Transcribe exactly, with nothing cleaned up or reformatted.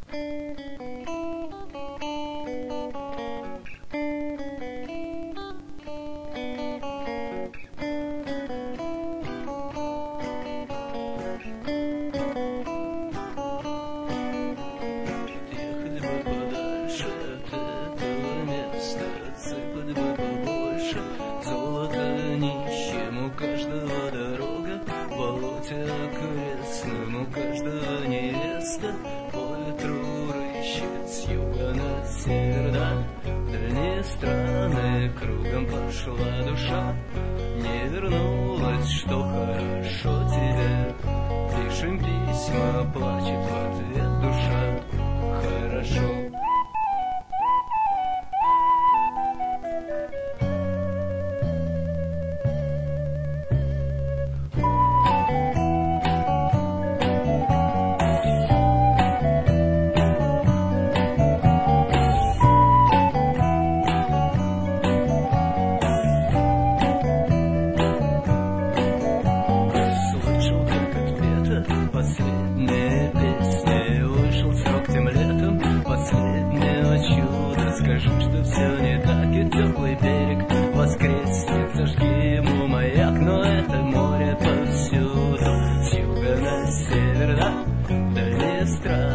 окрестным, у каждого невеста по ветру рыщет с юга на север, да, в дальние страны кругом пошла душа, не вернулась, что хорошо тебе, пишем письма, плачет в ответ душа, хорошо. Последняя песня, вышел срок тем летом последнего чуда. Скажу, что все не так, и теплый берег воскреснет. Зажги ему маяк, но это море повсюду, с юга на север, да, в дальние страны.